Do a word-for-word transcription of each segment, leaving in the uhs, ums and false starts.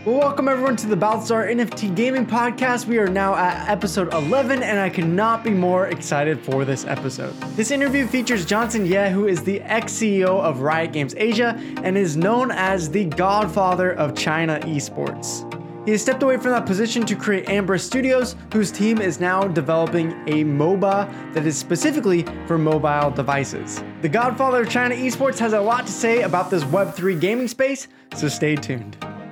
Well, welcome everyone to the Balthazar N F T Gaming Podcast. We are now at episode eleven, and I cannot be more excited for this episode. This interview features Johnson Ye, who is the ex-C E O of Riot Games Asia and is known as the godfather of China esports. He has stepped away from that position to create Ambra Studios, whose team is now developing a MOBA that is specifically for mobile devices. The godfather of China esports has a lot to say about this Web three gaming space, so stay tuned.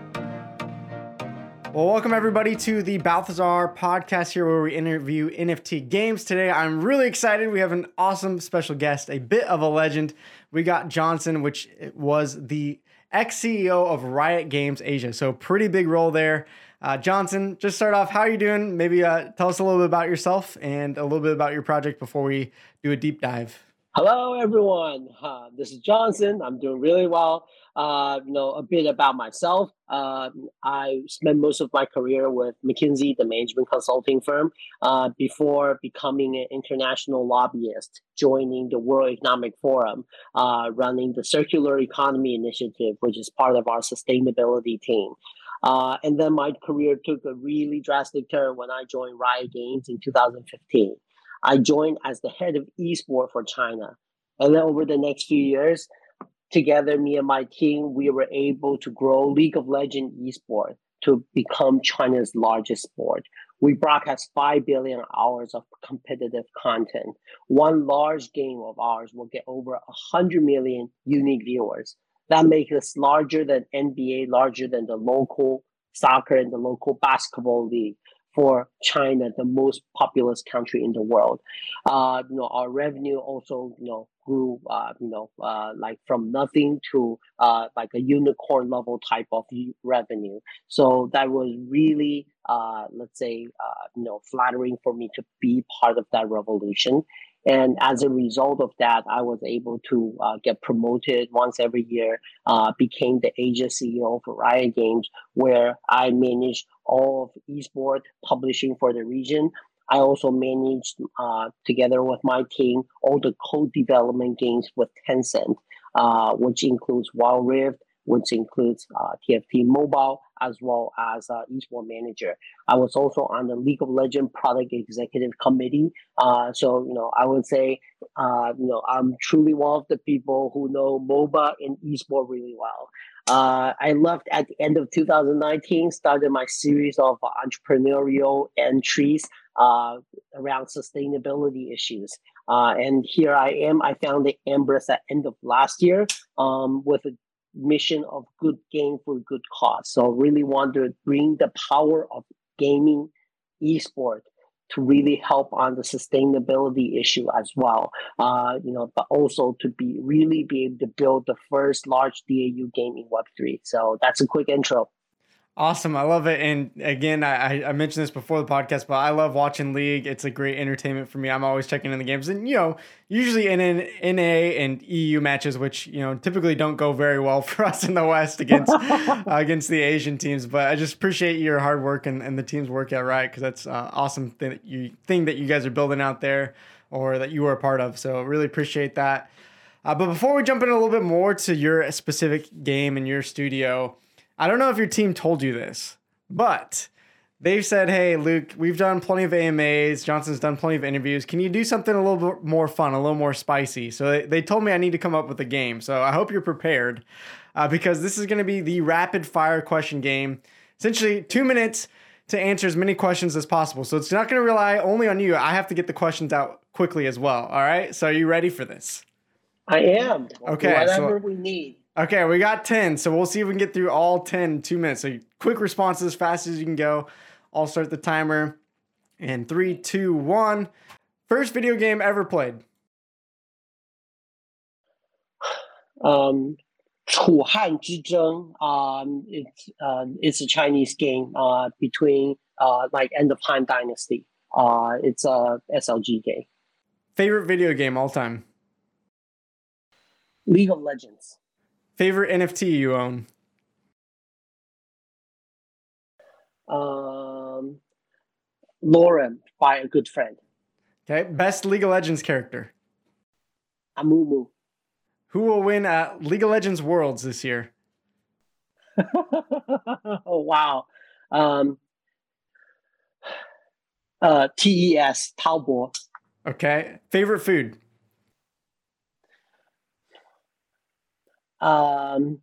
Well, welcome everybody to the Balthazar podcast here where we interview N F T games. Today, I'm really excited. We have an awesome special guest, a bit of a legend. We got Johnson, which was the ex-C E O of Riot Games Asia. So pretty big role there. Uh, Johnson, just start off, how are you doing? Maybe uh, tell us a little bit about yourself and a little bit about your project before we do a deep dive. Hello, everyone. Uh, this is Johnson. I'm doing really well. Uh, you know, a bit about myself. Uh, I spent most of my career with McKinsey, the management consulting firm, uh, before becoming an international lobbyist, joining the World Economic Forum, uh, running the Circular Economy Initiative, which is part of our sustainability team. Uh, and then my career took a really drastic turn when I joined Riot Games in two thousand fifteen. I joined as the head of esports for China. And then over the next few years, together, me and my team, we were able to grow League of Legends esports to become China's largest sport. We broadcast five billion hours of competitive content. One large game of ours will get over one hundred million unique viewers. That makes us larger than N B A, larger than the local soccer and the local basketball league. For China, the most populous country in the world. Uh, you know, our revenue also, you know, grew, uh, you know, uh, like from nothing to uh, like a unicorn level type of revenue. So that was really, uh, let's say, uh, you know, flattering for me to be part of that revolution. And as a result of that, I was able to uh, get promoted once every year, uh, became the Asia C E O for Riot Games, where I managed all of esports publishing for the region. I also managed, uh, together with my team, all the co-development games with Tencent, uh, which includes Wild Rift, which includes uh, T F T Mobile, as well as uh, eSport Manager. I was also on the League of Legends Product Executive Committee. Uh, so, you know, I would say, uh, you know, I'm truly one of the people who know MOBA and eSport really well. Uh, I left at the end of two thousand nineteen, started my series of entrepreneurial entries uh, around sustainability issues. Uh, and here I am. I founded Ambra at the end of last year um, with a mission of good game for good cause. So really want to bring the power of gaming esport to really help on the sustainability issue as well. Uh, you know, but also to be really be able to build the first large D A U game in Web three. So that's a quick intro. Awesome. I love it. And again, I, I mentioned this before the podcast, but I love watching League. It's a great entertainment for me. I'm always checking in the games. And, you know, usually in an N A and E U matches, which, you know, typically don't go very well for us in the West against uh, against the Asian teams. But I just appreciate your hard work and, and the team's work out right, because that's uh, awesome thing that, you, thing that you guys are building out there, or that you were a part of. So really appreciate that. Uh, but before we jump in a little bit more to your specific game and your studio, I don't know if your team told you this, but they've said, hey, Luke, we've done plenty of A M As. Johnson's done plenty of interviews. Can you do something a little bit more fun, a little more spicy? So they, they told me I need to come up with a game. So I hope you're prepared uh, because this is going to be the rapid fire question game. Essentially two minutes to answer as many questions as possible. So it's not going to rely only on you. I have to get the questions out quickly as well. All right. So are you ready for this? I am. Okay. Whatever so, we need. Okay, we got ten, so we'll see if we can get through all ten in two minutes. So quick responses, as fast as you can go. I'll start the timer in three, two, one. First video game ever played? Um, 楚汉之争. Um, it's uh, it's a Chinese game uh, between uh, like end of Han Dynasty. Uh, it's a S L G game. Favorite video game all time? League of Legends. Favorite N F T you own? Um, Lauren by a good friend. Okay. Best League of Legends character? Amumu. Who will win at League of Legends Worlds this year? Oh wow. Um, uh, T E S, Taobo. Okay. Favorite food? Um,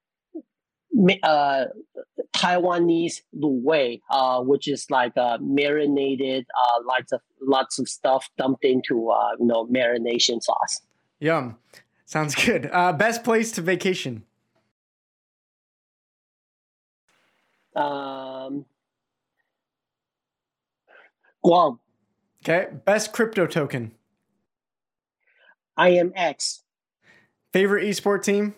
uh, Taiwanese lu wei, uh, which is like uh, marinated, uh, lots of lots of stuff dumped into uh, you know marination sauce. Yum. Sounds good. Uh, best place to vacation? Um, Guam, Okay. Best crypto token? I M X. Favorite esport team?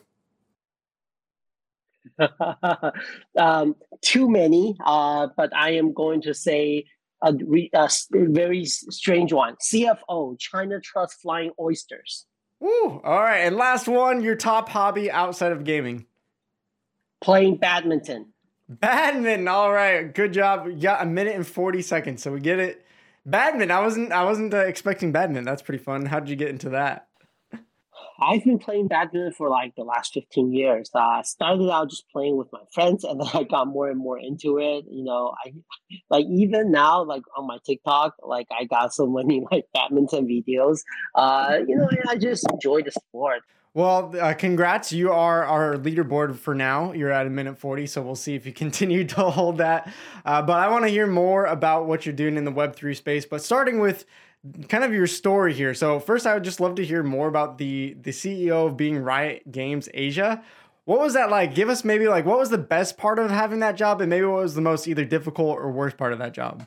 um, too many, uh, but I am going to say a, re, a very strange one. C F O, China Trust Flying Oysters. Woo. All right. And last one, your top hobby outside of gaming? Playing badminton. Badminton. All right. Good job. You got a minute and forty seconds, so we get it. Badminton. I wasn't. I wasn't uh, expecting badminton. That's pretty fun. How did you get into that? I've been playing badminton for like the last fifteen years. Uh, I started out just playing with my friends, and then I got more and more into it. You know, I like even now, like on my TikTok, like I got so many like badminton videos. Uh, you know, and I just enjoy the sport. Well, uh, congrats. You are our leaderboard for now. You're at a minute forty, so we'll see if you continue to hold that. Uh, but I want to hear more about what you're doing in the Web three space, but starting with kind of your story here. So first, I would just love to hear more about the, the C E O of being Riot Games Asia. What was that like? Give us maybe like, what was the best part of having that job? And maybe what was the most either difficult or worst part of that job?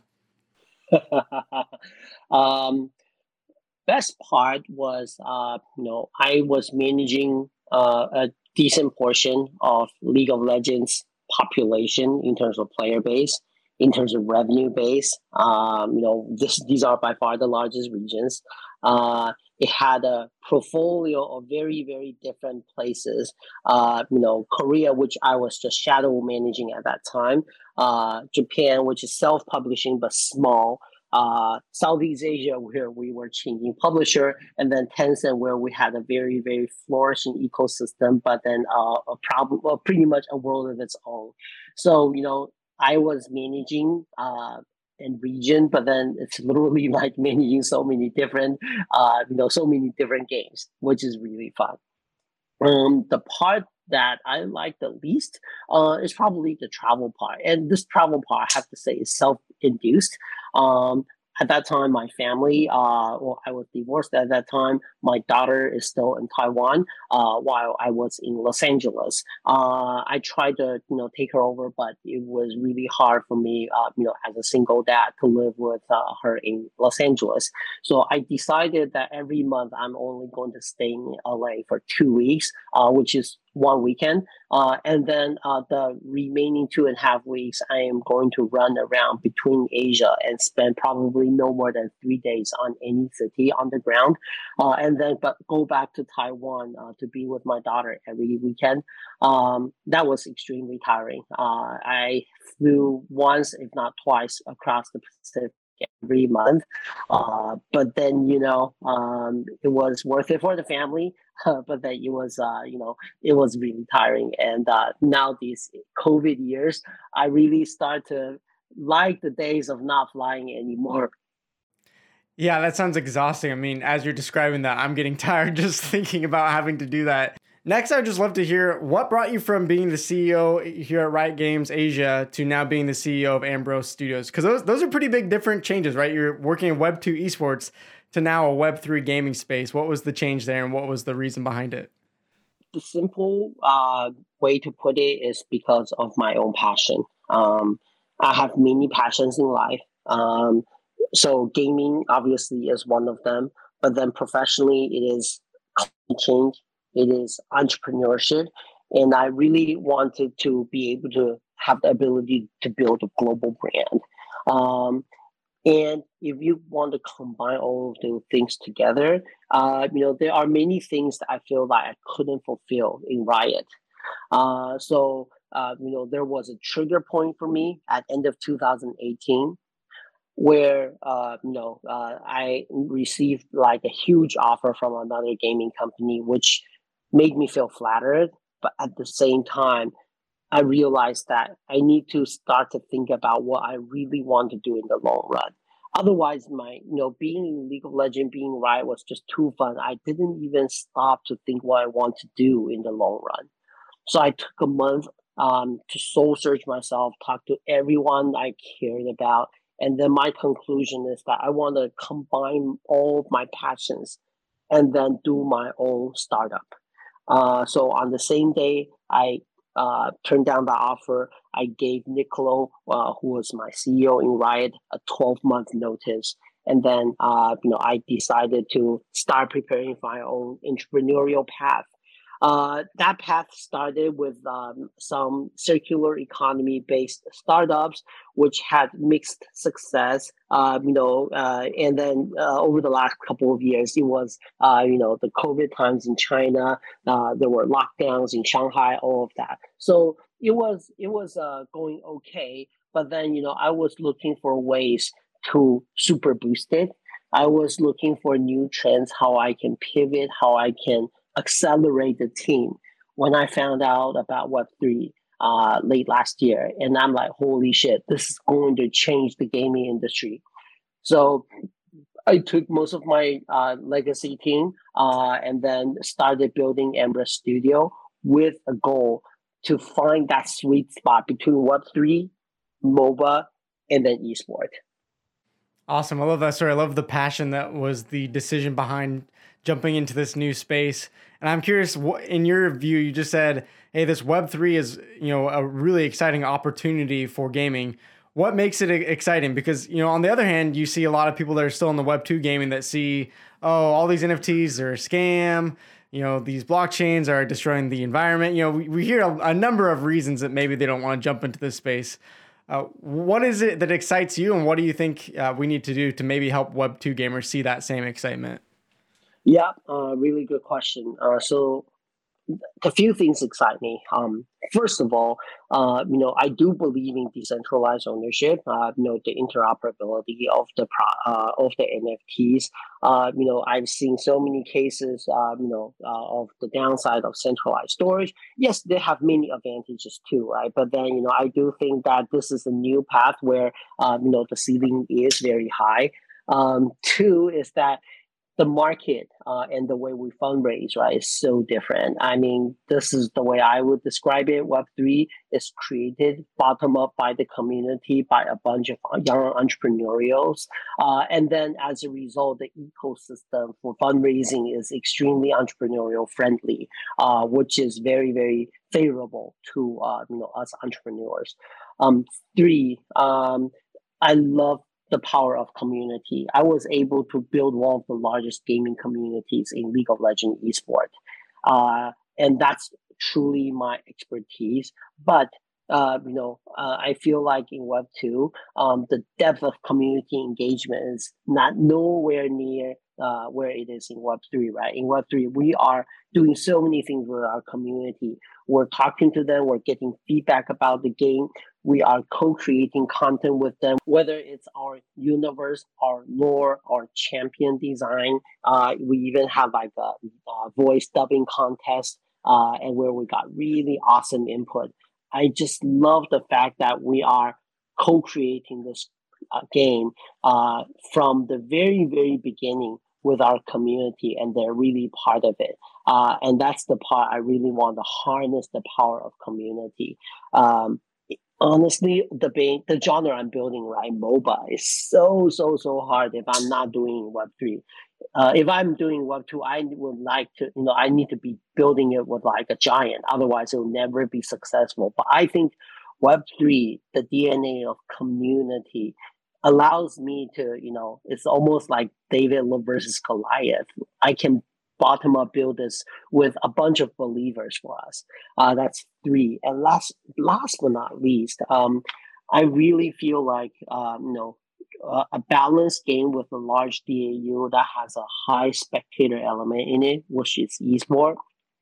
um, Best part was, uh, you know, I was managing uh, a decent portion of League of Legends population in terms of player base, in terms of revenue base. Um, you know, this, these are by far the largest regions. Uh, it had a portfolio of very, very different places. Uh, you know, Korea, which I was just shadow managing at that time. Uh, Japan, which is self-publishing but small, uh, Southeast Asia, where we were changing publisher, and then Tencent, where we had a very, very flourishing ecosystem, but then uh, a problem, well, pretty much a world of its own. So, you know, I was managing uh, in region, but then it's literally like managing so many different, uh, you know, so many different games, which is really fun. Um, the part that I like the least uh, is probably the travel part. And this travel part, I have to say, is self-induced. Um, at that time, my family, uh, well, I was divorced at that time. My daughter is still in Taiwan, uh, while I was in Los Angeles. Uh, I tried to, you know, take her over, but it was really hard for me, uh, you know, as a single dad to live with uh, her in Los Angeles. So I decided that every month I'm only going to stay in L A for two weeks, uh, which is one weekend. Uh, and then uh, the remaining two and a half weeks, I am going to run around between Asia and spend probably no more than three days on any city on the ground. Uh, and then but go back to Taiwan uh, to be with my daughter every weekend. Um, that was extremely tiring. Uh, I flew once, if not twice, across the Pacific every month. Uh, but then, you know, um, it was worth it for the family. Uh, but then it was, uh, you know, it was really tiring. And uh, now these COVID years, I really start to like the days of not flying anymore. Yeah, that sounds exhausting. I mean, as you're describing that, I'm getting tired just thinking about having to do that. Next, I'd just love to hear what brought you from being the C E O here at Riot Games Asia to now being the C E O of Ambrose Studios. Because those, those are pretty big different changes, right? You're working in Web two esports to now a Web three gaming space. What was the change there and what was the reason behind it? The simple uh, way to put it is because of my own passion. Um, I have many passions in life. Um, so gaming obviously is one of them, but then professionally it is climate change, it is entrepreneurship, and I really wanted to be able to have the ability to build a global brand. Um, and if you want to combine all of those things together, uh, you know, there are many things that I feel like I couldn't fulfill in Riot. Uh, so, uh, you know, there was a trigger point for me at end of two thousand eighteen where, uh, you know, uh, I received like a huge offer from another gaming company, which made me feel flattered. But at the same time, I realized that I need to start to think about what I really want to do in the long run. Otherwise, my you know being in League of Legends, being Riot was just too fun. I didn't even stop to think what I want to do in the long run. So I took a month um, to soul search myself, talk to everyone I cared about, and then my conclusion is that I want to combine all of my passions and then do my own startup. Uh, so on the same day, I uh, turned down the offer. I gave Nicolo, uh, who was my C E O in Riot, a twelve month notice. And then, uh, you know, I decided to start preparing for my own entrepreneurial path. Uh, that path started with um, some circular economy based startups, which had mixed success. Uh, you know, uh, and then uh, over the last couple of years, it was uh, you know the COVID times in China. Uh, there were lockdowns in Shanghai, all of that. So it was it was uh, going okay, but then you know I was looking for ways to super boost it. I was looking for new trends, how I can pivot, how I can accelerate the team when I found out about Web three uh, late last year. And I'm like, holy shit, this is going to change the gaming industry. So I took most of my uh, legacy team uh, and then started building Ambra Studio with a goal to find that sweet spot between Web three, MOBA, and then esports. Awesome. I love that story. I love the passion that was the decision behind jumping into this new space. And I'm curious, in your view, you just said, hey, this Web three is, you know, a really exciting opportunity for gaming. What makes it exciting? Because, you know, on the other hand, you see a lot of people that are still in the Web two gaming that see, oh, all these N F Ts are a scam. You know, these blockchains are destroying the environment. You know, we, we hear a, a number of reasons that maybe they don't want to jump into this space. Uh, what is it that excites you, and what do you think uh, we need to do to maybe help Web two gamers see that same excitement? Yeah, uh, really good question. Uh, so a few things excite me. Um, first of all, uh, you know, I do believe in decentralized ownership. Uh, you know, the interoperability of the pro- uh, of the N F Ts. Uh, you know, I've seen so many cases. Uh, you know, uh, of the downside of centralized storage. Yes, they have many advantages too, right? But then, you know, I do think that this is a new path where, uh, you know, the ceiling is very high. Um, two is that the market uh, and the way we fundraise, right, is so different. I mean, this is the way I would describe it. Web three is created bottom up by the community, by a bunch of young entrepreneurs. Uh, and then as a result, the ecosystem for fundraising is extremely entrepreneurial friendly, uh, which is very, very favorable to uh, you know us entrepreneurs. Um, three, um, I love the power of community. I was able to build one of the largest gaming communities in League of Legends esports. Uh, and that's truly my expertise. But uh, you know, uh, I feel like in Web two, um, the depth of community engagement is not nowhere near uh, where it is in Web three, right? In Web three, we are doing so many things with our community. We're talking to them, we're getting feedback about the game, we are co-creating content with them, whether it's our universe, our lore, our champion design. Uh, we even have like a, a voice dubbing contest, uh, and where we got really awesome input. I just love the fact that we are co-creating this uh, game uh, from the very, very beginning with our community, and they're really part of it. Uh, and that's the part I really want to harness the power of community. Um, honestly, the ba- the genre I'm building, right, MOBA, is so so so hard if I'm not doing Web three. Uh, if I'm doing Web two, I would like to, you know, I need to be building it with like a giant. Otherwise, it will never be successful. But I think Web three, the D N A of community, allows me to, you know, it's almost like David versus Goliath. I can bottom up build this with a bunch of believers for us. Uh, that's three. And last, last but not least, um, I really feel like, um, you know, uh, a balanced game with a large D A U that has a high spectator element in it, which is esport,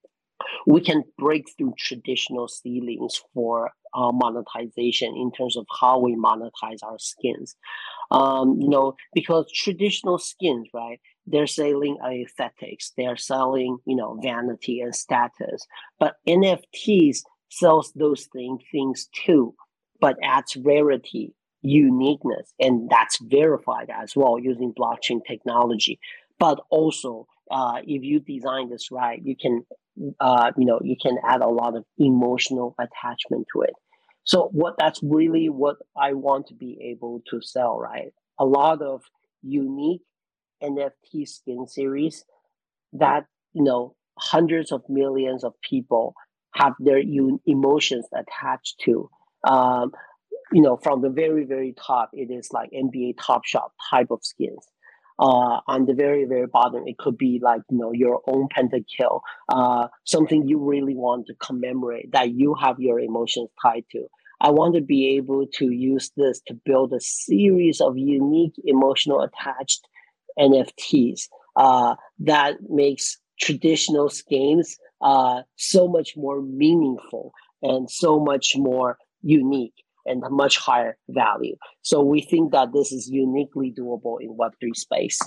we can break through traditional ceilings for uh, monetization in terms of how we monetize our skins. Um, you know, because traditional skins, right? They're selling aesthetics, they're selling, you know, vanity and status. But N F Ts, sells those thing, things too, but adds rarity, uniqueness, and that's verified as well using blockchain technology. But also, uh, if you design this right, you can, uh, you know, you can add a lot of emotional attachment to it. So what that's really what I want to be able to sell, right? A lot of unique N F T skin series that you know hundreds of millions of people have their un- emotions attached to. Um, you know, from the very very top, it is like N B A Top Shot type of skins. Uh, on the very very bottom, it could be like you know your own pentakill, uh, something you really want to commemorate that you have your emotions tied to. I want to be able to use this to build a series of unique emotional attached N F Ts uh, that makes traditional games uh, so much more meaningful and so much more unique and much higher value. So we think that this is uniquely doable in Web three space.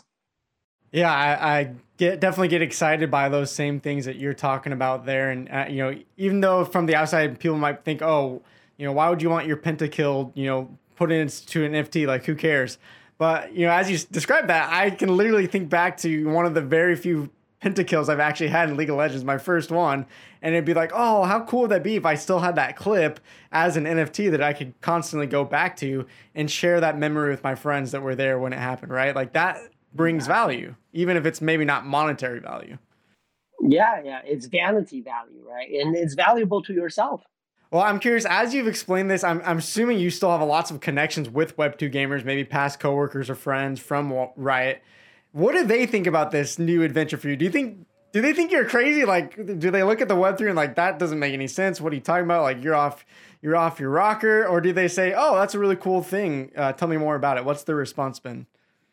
Yeah, I, I get definitely get excited by those same things that you're talking about there. And, uh, you know, even though from the outside, people might think, oh, you know, why would you want your pentakill, you know, put into an N F T? Like, who cares? But, you know, as you described that, I can literally think back to one of the very few pentakills I've actually had in League of Legends, my first one. And it'd be like, oh, how cool would that be if I still had that clip as an N F T that I could constantly go back to and share that memory with my friends that were there when it happened, right? Like that brings value, even if it's maybe not monetary value. Yeah, yeah, it's vanity value, right? And it's valuable to yourself. Well, I'm curious, as you've explained this, I'm, I'm assuming you still have lots of connections with Web two gamers, maybe past coworkers or friends from Riot. What do they think about this new adventure for you? Do you think, do they think you're crazy? Like, do they look at the Web three and like, that doesn't make any sense? What are you talking about? Like, you're off, you're off your rocker? Or do they say, oh, that's a really cool thing. Uh, tell me more about it. What's the response been?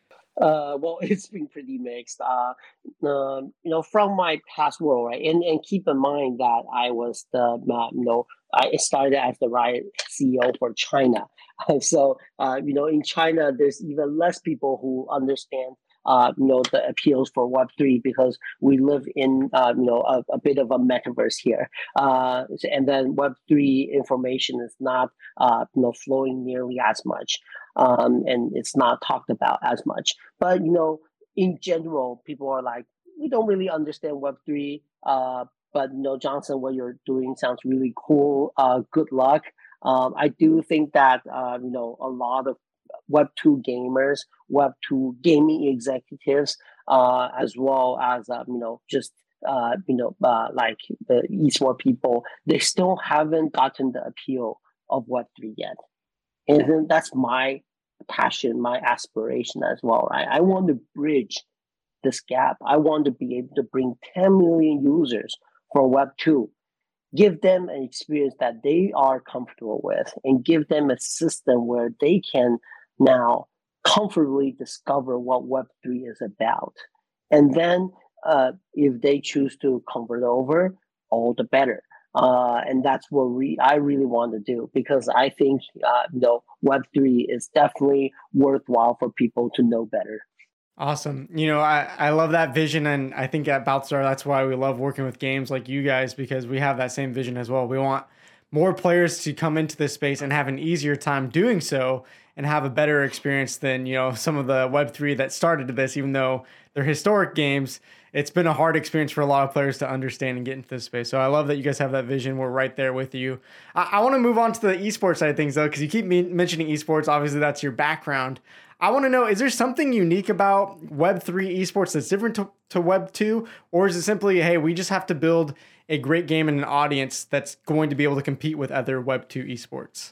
Uh, well, it's been pretty mixed. Uh, um, you know, from my past world, right? And and keep in mind that I was the, uh, you know, I started as the Riot C E O for China. So, uh, you know, in China, there's even less people who understand, uh, you know, the appeals for Web three because we live in, uh, you know, a, a bit of a metaverse here. Uh, and then Web three information is not, uh, you know, flowing nearly as much. Um, and it's not talked about as much. But you know, in general, people are like, we don't really understand Web three. Uh, but you know, Johnson, what you're doing sounds really cool. Uh, good luck. Um, I do think that uh, you know a lot of Web two gamers, Web two gaming executives, uh, as well as uh, you know just uh, you know uh, like the esports people, they still haven't gotten the appeal of Web three yet. And then that's my passion, my aspiration as well, right? I want to bridge this gap. I want to be able to bring ten million users from Web two, give them an experience that they are comfortable with, and give them a system where they can now comfortably discover what Web three is about. And then uh, if they choose to convert over, all the better. Uh, and that's what we, I really want to do because I think uh, you know Web three is definitely worthwhile for people to know better. Awesome. You know, I, I love that vision. And I think at Baltzar, that's why we love working with games like you guys, because we have that same vision as well. We want more players to come into this space and have an easier time doing so and have a better experience than, you know, some of the Web three that started this, even though they're historic games. It's been a hard experience for a lot of players to understand and get into this space. So I love that you guys have that vision. We're right there with you. I, I want to move on to the esports side of things, though, because you keep me- mentioning esports. Obviously, that's your background. I want to know, is there something unique about Web three esports that's different to, to Web two? Or is it simply, hey, we just have to build a great game and an audience that's going to be able to compete with other Web two esports?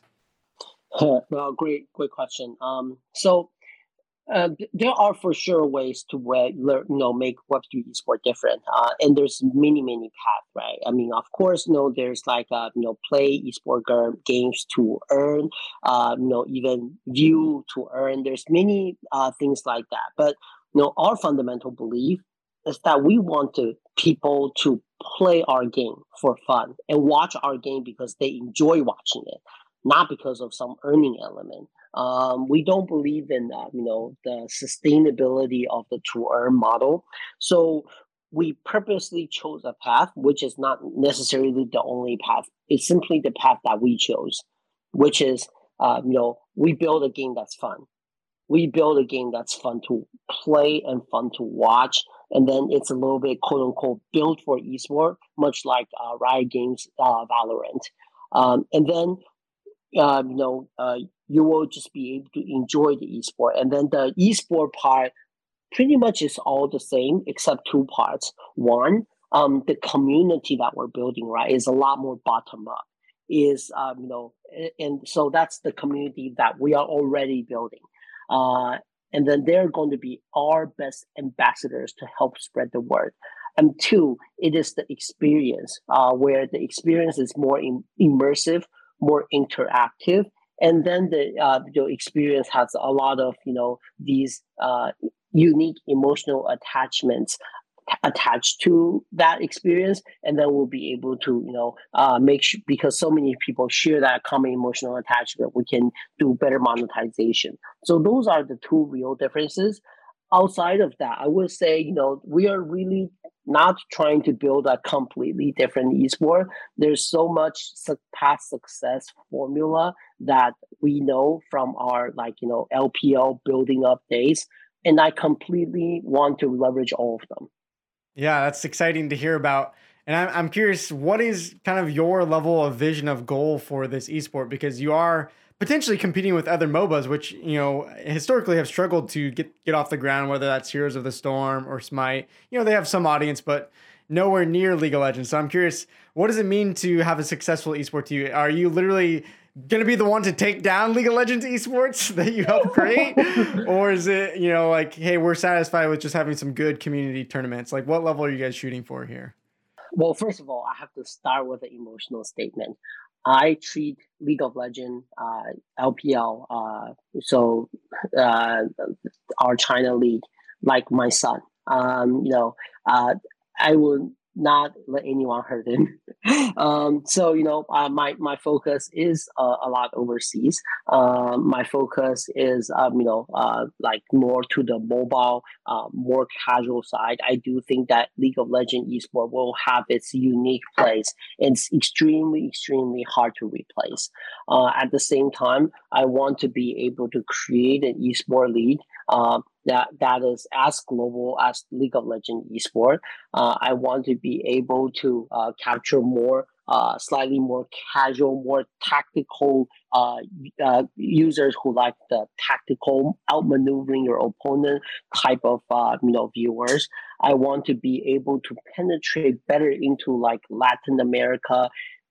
Well, great, great question. Um, so uh, there are for sure ways to where, you know make Web three esport different, uh, and there's many many paths, right? I mean, of course, you know, there's like uh, you know play esport games to earn, uh, you know, even view to earn. There's many uh, things like that, but you know, our fundamental belief is that we want to people to play our game for fun and watch our game because they enjoy watching it, not because of some earning element. Um, we don't believe in uh, you know the sustainability of the to earn model, so we purposely chose a path which is not necessarily the only path is simply the path that we chose, which is, uh, you know, we build a game that's fun. We build a game that's fun to play and fun to watch. And then it's a little bit, quote unquote, built for esport, much like uh, Riot Games uh, Valorant. Um, and then, uh, you know, uh, you will just be able to enjoy the esport. And then the esport part pretty much is all the same, except two parts. One, um, the community that we're building, right, is a lot more bottom up. Is um, you know, and so that's the community that we are already building. Uh, and then they're going to be our best ambassadors to help spread the word. And two, it is the experience, uh, where the experience is more in, immersive, more interactive, and then the uh, the experience has a lot of, you know, these uh, unique emotional attachments attached to that experience, and then we'll be able to, you know, uh, make sure, because so many people share that common emotional attachment, we can do better monetization. So those are the two real differences. Outside of that, I would say, you know, we are really not trying to build a completely different esport. There's so much past success formula that we know from our, like, you know, L P L building up days, and I completely want to leverage all of them. Yeah, that's exciting to hear about. And I'm, I'm curious, what is kind of your level of vision of goal for this esport? Because you are potentially competing with other MOBAs, which, you know, historically have struggled to get, get off the ground, whether that's Heroes of the Storm or Smite. You know, they have some audience, but nowhere near League of Legends. So I'm curious, what does it mean to have a successful esport to you? Are you literally going to be the one to take down League of Legends esports that you help create? Or is it, you know, like, hey, we're satisfied with just having some good community tournaments? Like, what level are you guys shooting for here? Well, first of all, I have to start with an emotional statement. I treat League of Legends, uh, L P L, uh, so uh, our China League, like my son. Um, you know, uh, I will not let anyone hurt him. um, so, you know, uh, my, my focus is uh, a lot overseas. Um, my focus is, um, you know, uh, like more to the mobile, uh, more casual side. I do think that League of Legends esport will have its unique place. It's extremely, extremely hard to replace. Uh, at the same time, I want to be able to create an esport league uh, that that is as global as League of Legends esport. Uh, I want to be able to uh, capture more, uh, slightly more casual, more tactical uh, uh, users who like the tactical outmaneuvering your opponent type of uh, you know viewers. I want to be able to penetrate better into like Latin America,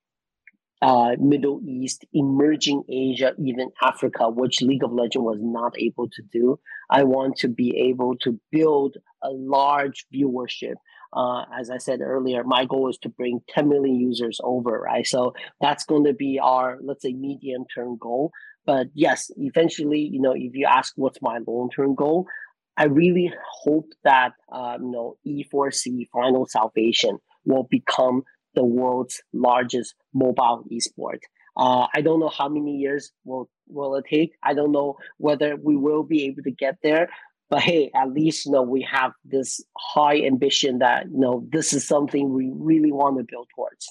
Uh, Middle East, emerging Asia, even Africa, which League of Legends was not able to do. I want to be able to build a large viewership. Uh, as I said earlier, my goal is to bring ten million users over, right? So that's going to be our, let's say, medium term goal. But yes, eventually, you know, if you ask what's my long term goal, I really hope that, uh, you know, E four C Final Salvation will become the world's largest mobile esport. Uh, I don't know how many years will will it take. I don't know whether we will be able to get there. But hey, at least, you know, we have this high ambition that, you know, this is something we really want to build towards.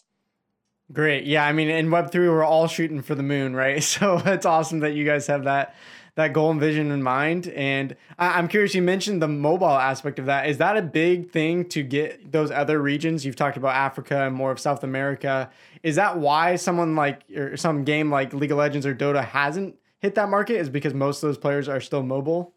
Great. Yeah, I mean, in Web three, we're all shooting for the moon, right? So it's awesome that you guys have that that goal and vision in mind. And I, I'm curious, you mentioned the mobile aspect of that. Is that a big thing to get those other regions? You've talked about Africa and more of South America. Is that why someone like, or some game like League of Legends or Dota hasn't hit that market, is because most of those players are still mobile?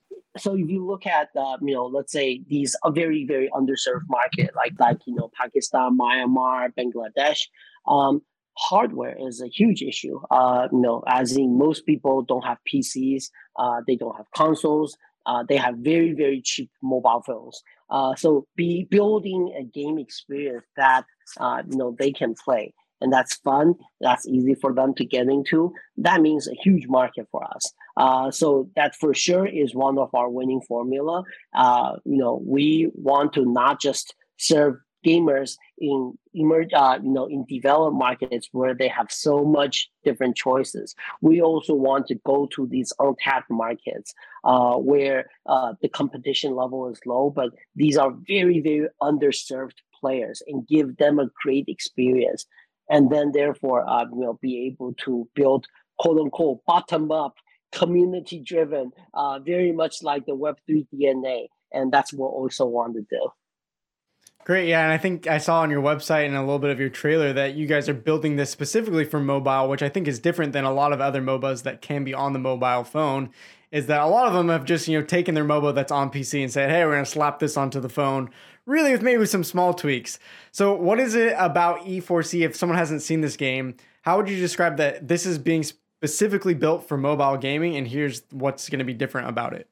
So if you look at, uh, you know, let's say these a very, very underserved market, like, like you know, Pakistan, Myanmar, Bangladesh, um, hardware is a huge issue. Uh, you know, as in most people don't have P Cs, uh, they don't have consoles, uh, they have very, very cheap mobile phones. Uh, so be building a game experience that uh, you know they can play, and that's fun, that's easy for them to get into. That means a huge market for us. Uh, so that for sure is one of our winning formula. Uh, you know, we want to not just serve gamers in emerge, uh, you know, in developed markets where they have so much different choices. We also want to go to these untapped markets uh, where uh, the competition level is low, but these are very, very underserved players, and give them a great experience. and then therefore uh, you know be able to build quote unquote bottom up community driven, uh, very much like the Web three D N A, and that's what we also want to do. Great. Yeah. And I think I saw on your website and a little bit of your trailer that you guys are building this specifically for mobile, which I think is different than a lot of other MOBAs that can be on the mobile phone. Is that a lot of them have just, you know, taken their MOBA that's on P C and said, hey, we're going to slap this onto the phone, really with maybe some small tweaks. So what is it about E four C, if someone hasn't seen this game, how would you describe that this is being specifically built for mobile gaming and here's what's going to be different about it?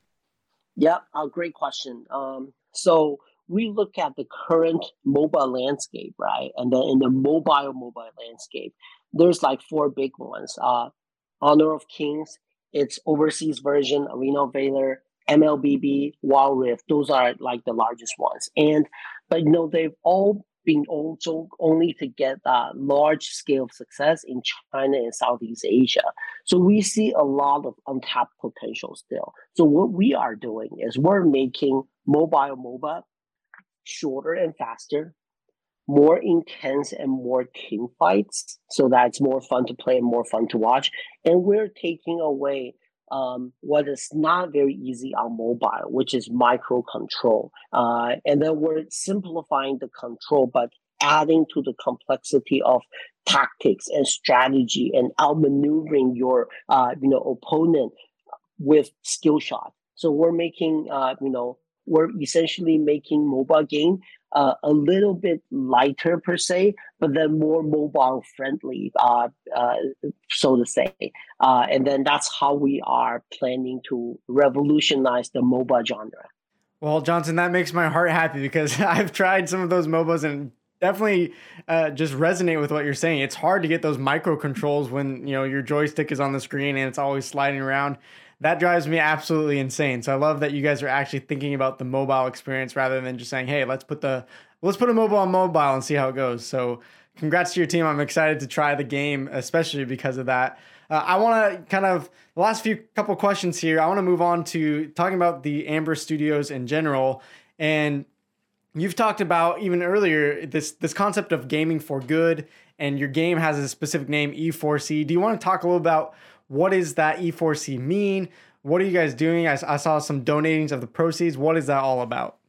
Yeah, a great question. Um, so we look at the current mobile landscape, right? And then in the mobile mobile landscape, there's like four big ones. Uh, Honor of Kings, its overseas version, Arena of Valor, M L B B, Wild Rift. Those are like the largest ones. And but you know they've all been also only to get uh, large scale success in China and Southeast Asia. So we see a lot of untapped potential still. So what we are doing is we're making mobile MOBA shorter and faster, more intense and more team fights, so that it's more fun to play and more fun to watch. And we're taking away um, what is not very easy on mobile, which is micro control. Uh, and then we're simplifying the control, but adding to the complexity of tactics and strategy and outmaneuvering your uh, you know opponent with skill shot. So we're making uh, you know we're essentially making mobile game uh, a little bit lighter per se, but then more mobile friendly, uh, uh, so to say. Uh, and then that's how we are planning to revolutionize the MOBA genre. Well, Johnson, that makes my heart happy because I've tried some of those MOBAs and definitely uh, just resonate with what you're saying. It's hard to get those micro controls when, you know, your joystick is on the screen and it's always sliding around. That drives me absolutely insane. So I love that you guys are actually thinking about the mobile experience rather than just saying, hey, let's put the let's put a mobile on mobile and see how it goes. So congrats to your team. I'm excited to try the game, especially because of that. Uh, I want to kind of the last few couple questions here. I want to move on to talking about the Amber Studios in general. And you've talked about even earlier this this concept of gaming for good, and your game has a specific name, E four C. Do you want to talk a little about what does that E four C mean? What are you guys doing? I, I saw some donatings of the proceeds. What is that all about?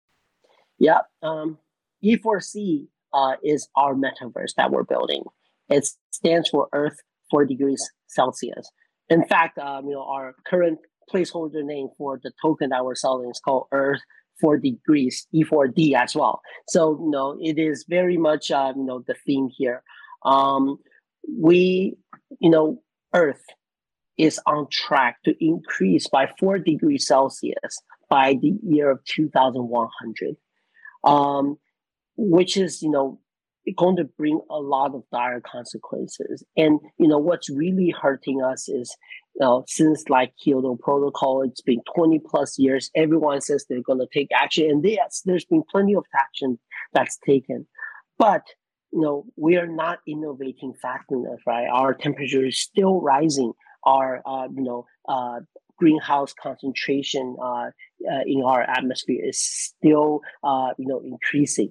Yeah, um, E four C uh, is our metaverse that we're building. It stands for Earth four degrees Celsius. In fact, um, you know, our current placeholder name for the token that we're selling is called Earth four degrees, E four D as well. So, you know, it is very much, uh, you know, the theme here. Um, we, you know, Earth is on track to increase by four degrees Celsius by the year of two thousand one hundred, um, which is, you know, going to bring a lot of dire consequences. And, you know, what's really hurting us is, you know, since like Kyoto Protocol, it's been twenty plus years, everyone says they're going to take action. And yes, there's been plenty of action that's taken. But, you know, we are not innovating fast enough, right? Our temperature is still rising. Our, uh, you know, uh, greenhouse concentration uh, uh, in our atmosphere is still, uh, you know, increasing.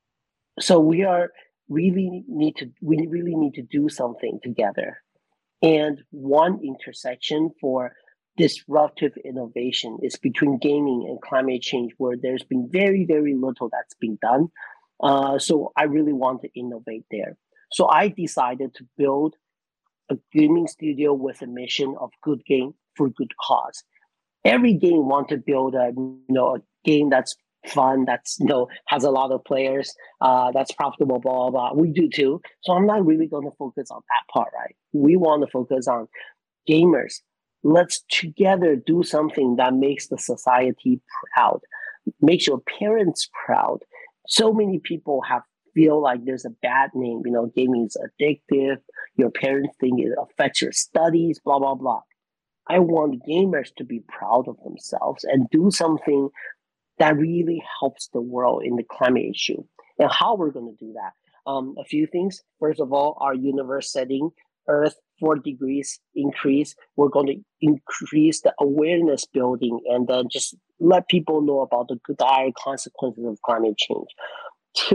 So we are really need to we really need to do something together. And one intersection for disruptive innovation is between gaming and climate change, where there's been very, very little that's been done. Uh, so I really want to innovate there. So I decided to build a gaming studio with a mission of good game for good cause. Every game want to build a you know a game that's fun, that's you know has a lot of players, uh, that's profitable, blah, blah blah. We do too. So I'm not really going to focus on that part, right? We want to focus on gamers. Let's together do something that makes the society proud, makes your parents proud. So many people have feel like there's a bad name. You know, gaming is addictive. Your parents think it affects your studies, blah, blah, blah. I want gamers to be proud of themselves and do something that really helps the world in the climate issue. And how we're going to do that? Um, a few things. First of all, our universe setting, Earth four degrees increase. We're going to increase the awareness building and then just let people know about the dire consequences of climate change. Two,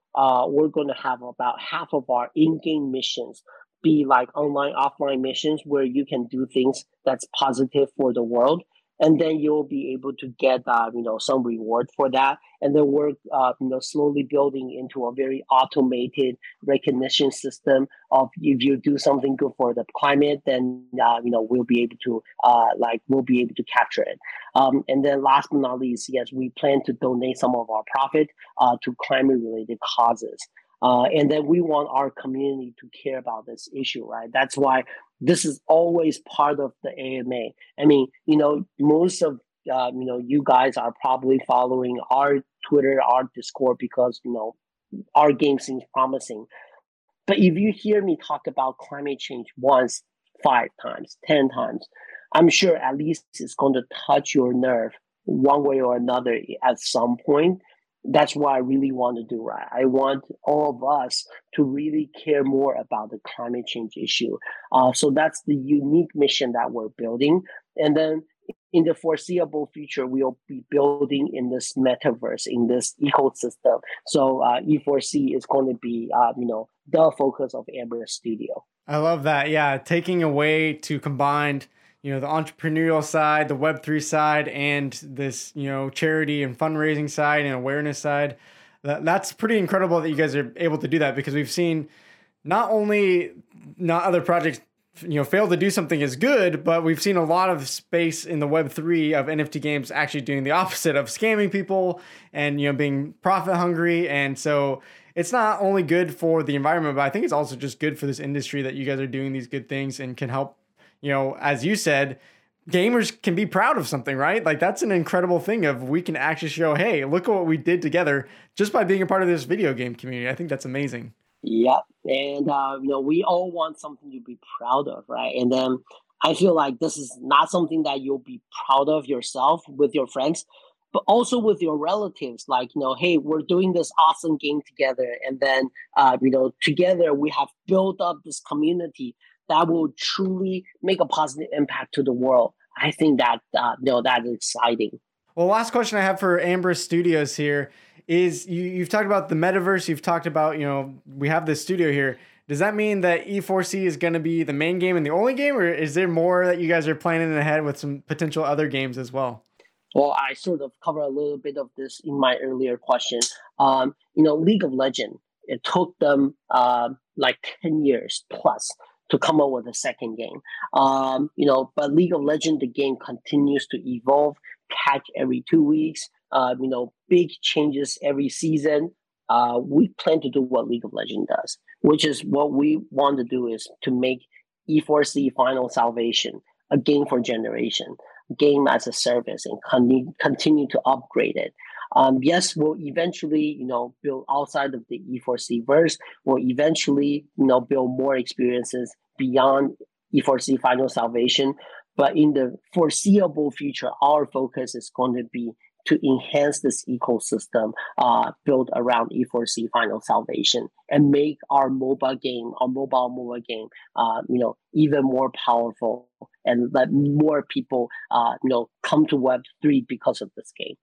uh, we're going to have about half of our in-game missions be like online, offline missions where you can do things that's positive for the world. And then you'll be able to get, uh, you know, some reward for that. And then we're, uh, you know, slowly building into a very automated recognition system of if you do something good for the climate, then, uh, you know, we'll be able to, uh, like, we'll be able to capture it. Um, and then last but not least, yes, we plan to donate some of our profit uh, to climate-related causes. Uh, and then we want our community to care about this issue, right? That's why this is always part of the A M A. I mean, you know, most of uh, you know, you guys are probably following our Twitter, our Discord because you know our game seems promising. But if you hear me talk about climate change once, five times, ten times, I'm sure at least it's going to touch your nerve one way or another at some point. That's what I really want to do, right? I want all of us to really care more about the climate change issue. Uh, so that's the unique mission that we're building. And then in the foreseeable future, we'll be building in this metaverse, in this ecosystem. So uh, E four C is going to be, uh, you know, the focus of Amber Studio. I love that. Yeah, taking a way to combine, you know, the entrepreneurial side, the Web three side, and this, you know, charity and fundraising side and awareness side. That, that's pretty incredible that you guys are able to do that, because we've seen not only not other projects, you know, fail to do something as good, but we've seen a lot of space in the Web three of N F T games actually doing the opposite of scamming people and, you know, being profit hungry. And so it's not only good for the environment, but I think it's also just good for this industry that you guys are doing these good things and can help, you know, as you said, gamers can be proud of something, right? Like that's an incredible thing of we can actually show, hey, look at what we did together just by being a part of this video game community. I think that's amazing. Yeah. And, uh, you know, we all want something to be proud of, right? And then I feel like this is not something that you'll be proud of yourself with your friends, but also with your relatives. Like, you know, hey, we're doing this awesome game together. And then, uh, you know, together we have built up this community that will truly make a positive impact to the world. I think that, uh, you know, that is exciting. Well, last question I have for Amber Studios here is you, you've talked about the metaverse. You've talked about, you know, we have this studio here. Does that mean that E four C is going to be the main game and the only game, or is there more that you guys are planning ahead with some potential other games as well? Well, I sort of covered a little bit of this in my earlier question. Um, you know, League of Legends, it took them uh, like ten years plus to come up with a second game. Um, you know, but League of Legends, the game continues to evolve, patch every two weeks, uh, you know, big changes every season. Uh, we plan to do what League of Legends does, which is what we want to do is to make E four C Final Salvation a game for generation, game as a service, and con- continue to upgrade it. Um, yes, we'll eventually, you know, build outside of the E four C verse. We'll eventually, you know, build more experiences beyond E four C Final Salvation. But in the foreseeable future, our focus is going to be to enhance this ecosystem uh, built around E four C Final Salvation and make our mobile game, our mobile mobile game, uh, you know, even more powerful and let more people, uh, you know, come to Web three because of this game.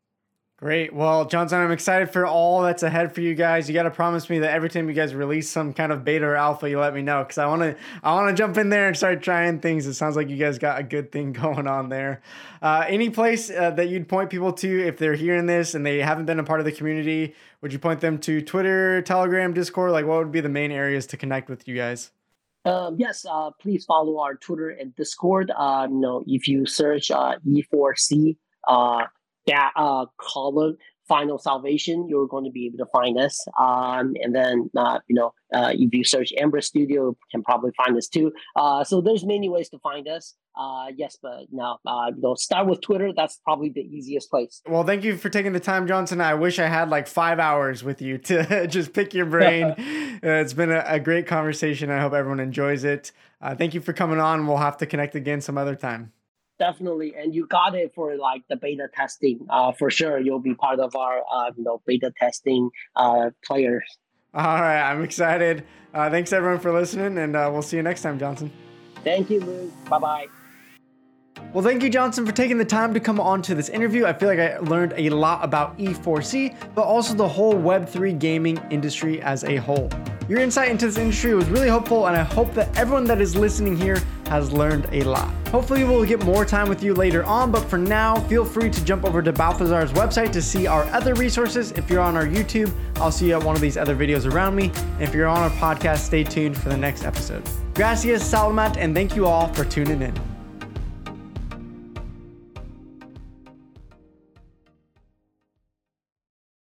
Great. Well, Johnson, I'm excited for all that's ahead for you guys. You got to promise me that every time you guys release some kind of beta or alpha, you let me know, because I want to I want to jump in there and start trying things. It sounds like you guys got a good thing going on there. Uh, any place uh, that you'd point people to if they're hearing this and they haven't been a part of the community? Would you point them to Twitter, Telegram, Discord? Like, what would be the main areas to connect with you guys? Um, yes, uh, please follow our Twitter and Discord. Um, you know, if you search uh, E four C, uh, that uh, column Final Salvation, you're going to be able to find us. Um, and then, uh, you know, uh, if you search Amber Studio, you can probably find us too. Uh, so there's many ways to find us. Uh, yes, but no, uh, you know, start with Twitter. That's probably the easiest place. Well, thank you for taking the time, Johnson. I wish I had like five hours with you to just pick your brain. uh, it's been a, a great conversation. I hope everyone enjoys it. Uh, thank you for coming on. We'll have to connect again some other time. Definitely, and you got it for like the beta testing. Uh, for sure, you'll be part of our uh, you know beta testing uh, players. All right, I'm excited. Uh, thanks everyone for listening, and uh, we'll see you next time, Johnson. Thank you, Luke. Bye bye. Well, thank you, Johnson, for taking the time to come on to this interview. I feel like I learned a lot about E four C, but also the whole Web three gaming industry as a whole. Your insight into this industry was really helpful, and I hope that everyone that is listening here has learned a lot. Hopefully we'll get more time with you later on, but for now, feel free to jump over to Balthazar's website to see our other resources. If you're on our YouTube, I'll see you at one of these other videos around me. And if you're on our podcast, stay tuned for the next episode. Gracias, Salamat, and thank you all for tuning in.